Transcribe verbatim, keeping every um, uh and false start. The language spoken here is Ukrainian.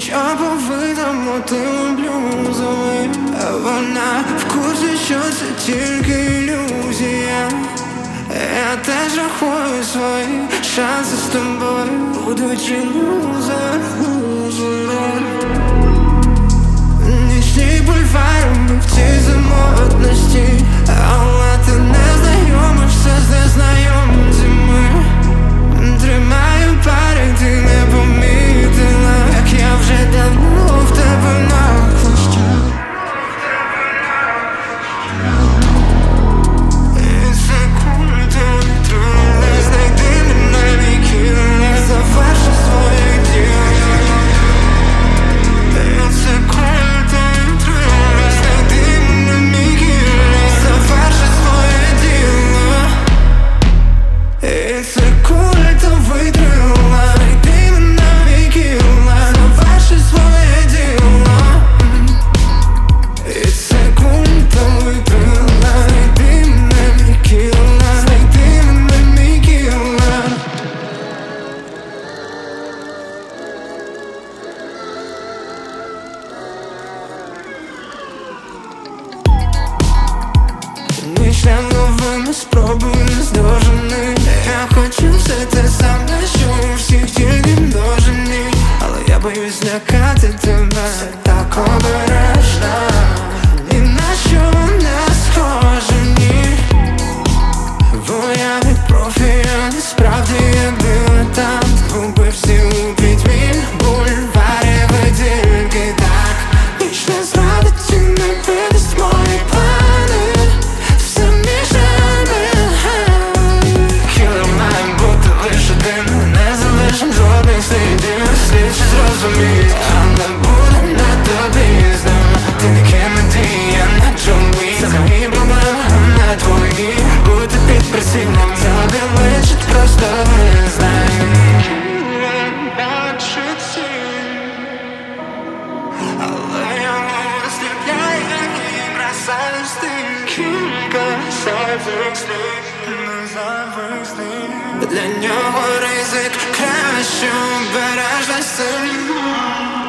що по-видому тим блюзовим, а вона в курсі, що це тільки ілюзія. Я теж рахую свої шанси з тобою, будучи лузер, лузер. Нічні бульвари в цій самотності, але ти не знайомишся з незнайомцями. Тримаю пари, ти не помітила, як я вже давно в тебе на хвості. І це культовий трилер, знайди мене, мій кілер, заверши своє діло. І це культовий трилер, знайди мене, мій кілер, заверши своє діло. І це культовий трилер, знайди мене, мій кілер, заверши своє діло. І це культовий трилер, знайди мене, мій кілер, знайди мене, мій кілер. Нічлям новими спробую наздожений. Я хочу все те саме, що у всіх, тільки множений. Але я боюсь злякати тебе, так обережно. І на що не схоже, ні. Бо я від профі, насправді я дилетант. Губи всі у пітьмі, бульварів і тільки так. Ніч не зрадить і не видасть мої плани. Все мішане. Кілер має бути лише один, не залишим жодних слідів. Слідчі зрозуміють, але буде на тобі знов. Ти не Кеннеді, я не Джон Уік. Це мої проблеми, а не твої. Бути під прицілом, тобі личить просто визнай. Бачу ціль, але я не сліпляю і бросаю стиль. Кілька зайвих слів, не зайвих слів. Для нього ризик краще обережно сильно.